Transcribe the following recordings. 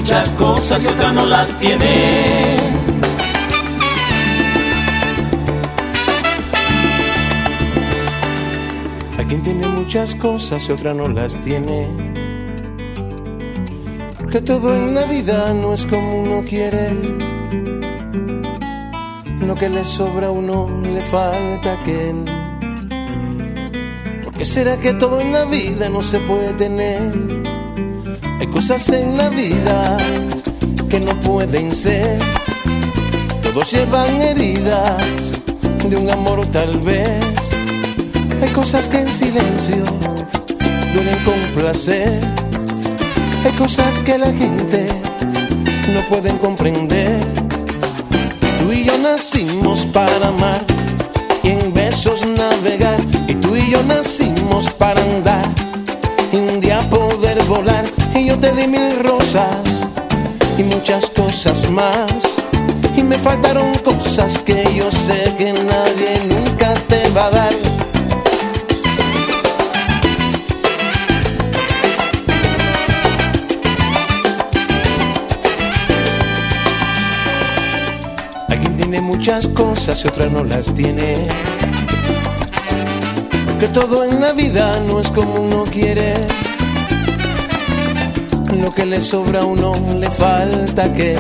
muchas cosas y otra no las tiene. Hay quien tiene muchas cosas y otra no las tiene, porque todo en la vida no es como uno quiere. Lo que le sobra a uno le falta a aquel. ¿Por qué será que todo en la vida no se puede tener? Hay cosas en la vida que no pueden ser. Todos llevan heridas de un amor tal vez. Hay cosas que en silencio duelen con placer. Hay cosas que la gente no pueden comprender. Tú y yo nacimos para amar y en besos navegar. Y tú y yo nacimos para andar y un día poder volar. Y yo te di 1000 rosas y muchas cosas más. Y me faltaron cosas que yo sé que nadie nunca te va a dar. Alguien tiene muchas cosas y otra no las tiene, porque todo en la vida no es como uno quiere. Lo que le sobra a uno le falta a aquel.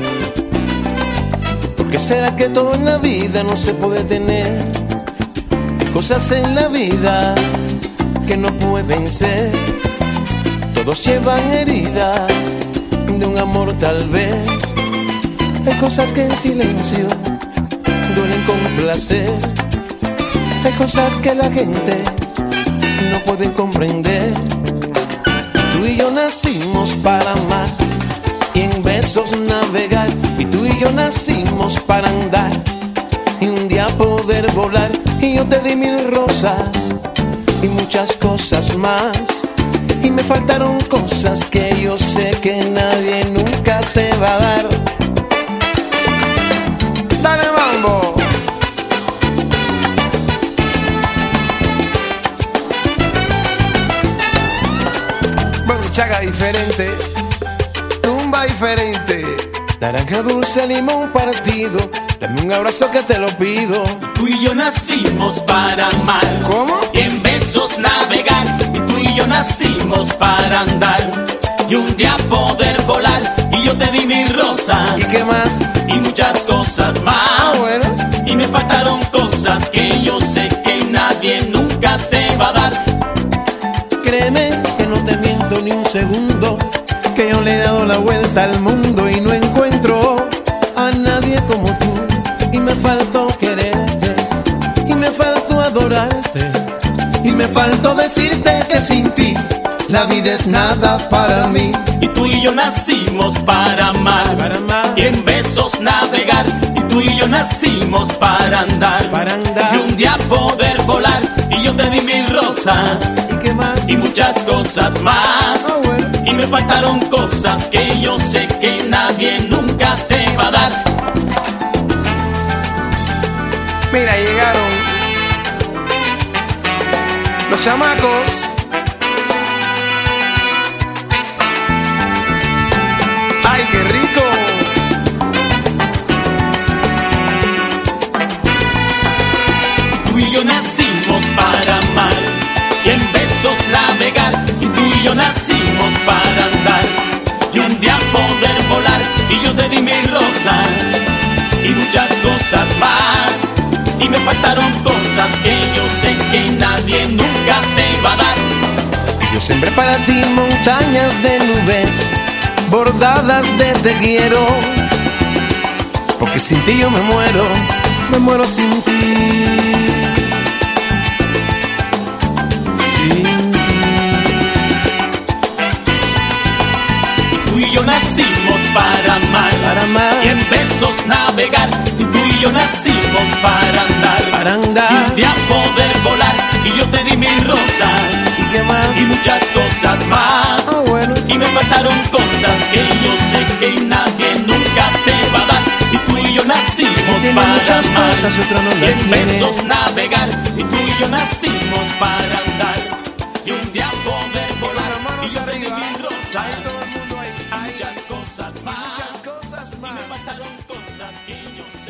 ¿Por qué será que todo en la vida no se puede tener? Hay cosas en la vida que no pueden ser. Todos llevan heridas de un amor tal vez. Hay cosas que en silencio duelen con placer. Hay cosas que la gente no puede comprender. Tú y yo nacimos para amar y en besos navegar. Y tú y yo nacimos para andar y un día poder volar. Y yo te di 1000 rosas y muchas cosas más. Y me faltaron cosas que yo sé que nadie nunca te va a dar. Dale mambo. Bueno, chaga diferente, tumba diferente. Naranja dulce, limón partido. Dame un abrazo que te lo pido. Tú y yo nacimos para amar. ¿Cómo? Y en besos navegar. Y tú y yo nacimos para andar y un día poder volar. Y yo te di 1000 rosas. ¿Y qué más? Y muchas cosas más. Bueno. Y me faltaron cosas que yo sé que nadie nunca te va a dar. Créeme que no te miento ni un segundo, que yo le he dado la vuelta al mundo y no encuentro a nadie como tú. Y me faltó quererte, y me faltó adorarte, y me faltó decirte que sin ti la vida es nada para mí. Y tú y yo nacimos para amar, y en besos navegar. Y tú y yo nacimos para andar, y un día poder volar. Y yo te di 1000 rosas. ¿Y qué más? Y muchas cosas más. Bueno. Y me faltaron cosas que yo sé que nadie nunca te va a dar. Mira, llegaron los chamacos. ¡Ay, qué rico! Tú y yo nacimos para amar y en besos navegar. Y tú y yo nacimos para andar y un día poder volar. Y yo te di 1000 rosas y muchas cosas más. Y me faltaron cosas que yo sé que nadie nunca te va a dar. Yo sembré para ti montañas de nubes bordadas de te quiero, porque sin ti yo me muero sin ti. Sin ti. Tú y yo nacimos para amar, y en besos navegar. Y tú y yo nacimos para andar, y un día poder volar. Y yo te di 1000 rosas. ¿Y qué más? Y muchas cosas más. Bueno. Y me faltaron cosas que yo sé que nadie nunca te va a dar. Y tú y yo nacimos Tiene para muchas amar, cosas, otra no y las en tiene. besos navegar. Y tú y yo nacimos para andar, y un día poder volar. Y yo te di 1000 rosas. Y muchas cosas. cosas más. Muchas cosas más. Y me pasaron cosas que yo